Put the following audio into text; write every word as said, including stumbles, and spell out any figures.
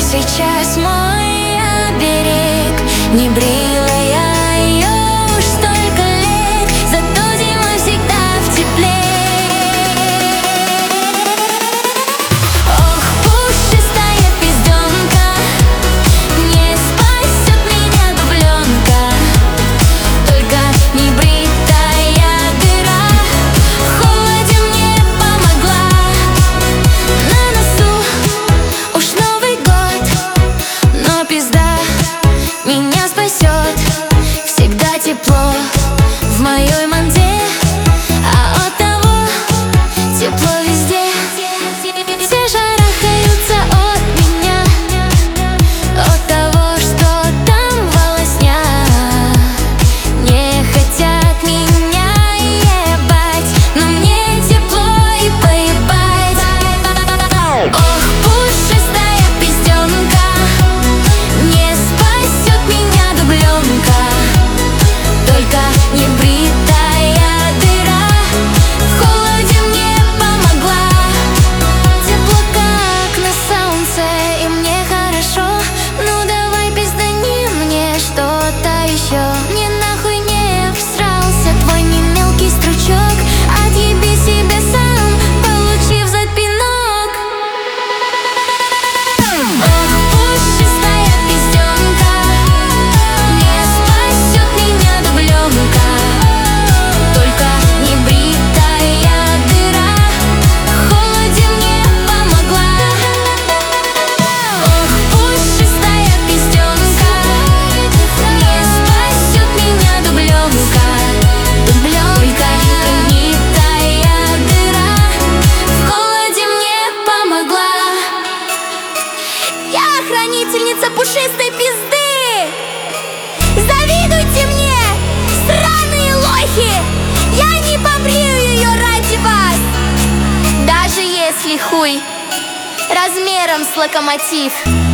сейчас мой оберег. Не брила я ее уж столько лет, зато зимой всегда в тепле. Ох, пушистая пизденка, не спасет меня дубленка. Только не бритая дыра в холоде мне помогла. На носу уж Новый год, но пизда меня спасет. Всегда тепло в моей манде, а от того тепло везде. Все шарахаются от меня, от того, что там волосня. Не хотят меня ебать, но мне тепло и поебать. Ох, пушистая пизденка, не спасет меня дубленка. Только не бритая дыра в холоде мне помогла. Тепло как на солнце, и мне хорошо. Ну давай пиздани мне что-то еще. Мне нахуй не всрался твой не мелкий стручок. Отъеби себе сам, получив запинок. Ох, пушистая пизденка, не спасет меня дубленка. Только не бритая дыра в холоде мне помогла. Ох, пушистая пизденка, не спасет меня дубленка. Дубленка, не бритая дыра в холоде мне помогла. Я хранительница пушистой пизды. Завидуйте мне, сраные лохи. Я не побрию ее ради вас, даже если хуй размером с локомотив.